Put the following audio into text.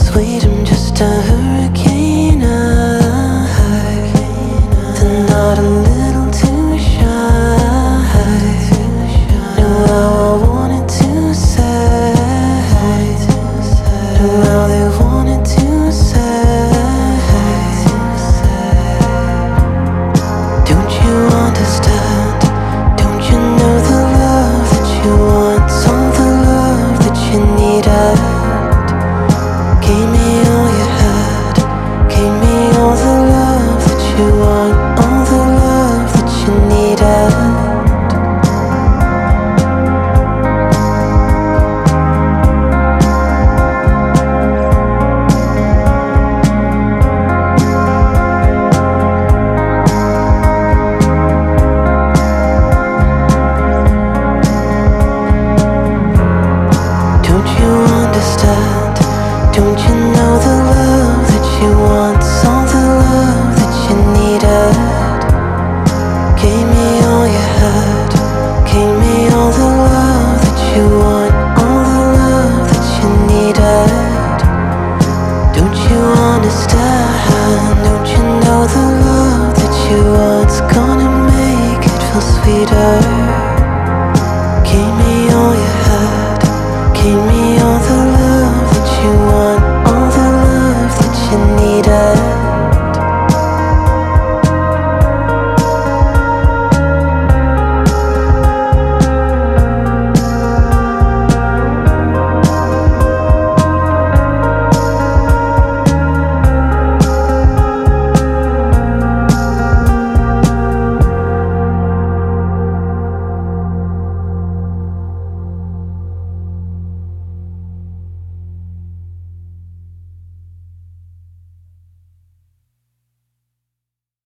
Sweet, I'm just a hurricane. Then not a little too shy. Knew how I wanted to say. Knew how they wanted to say. Don't you understand? Don't you know the love that you want? All the love that you needed. Gave me all you had. Gave me all the love that you want. All the love that you needed. Don't you understand? Don't you know the love that you want? All the love that you needed. Gave me all you had. Gave me all the love that you want. All the love that you needed. Don't you understand? Don't you know the love that you want's gonna make it feel sweeter?